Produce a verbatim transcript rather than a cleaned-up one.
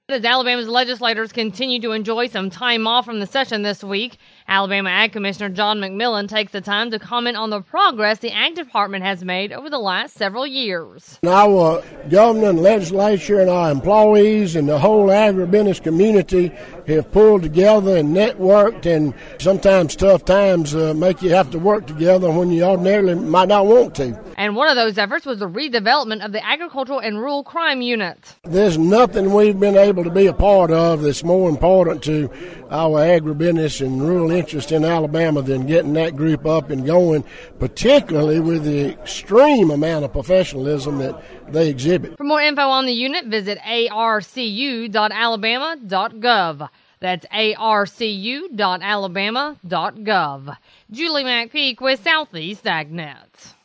As Alabama's legislators continue to enjoy some time off from the session this week, Alabama Ag Commissioner John McMillan takes the time to comment on the progress the Ag Department has made over the last several years. Our governor and legislature and our employees and the whole agribusiness community have pulled together and networked, and sometimes tough times uh, make you have to work together when you ordinarily might not want to. And one of those efforts was the redevelopment of the Agricultural and Rural Crime Unit. There's nothing we've been able to be a part of that's more important to our agribusiness and rural interest in Alabama than getting that group up and going, particularly with the extreme amount of professionalism that they exhibit. For more info on the unit, visit A R C U dot alabama dot gov. That's A R C U dot alabama dot gov. Julie McPeak with Southeast AgNet.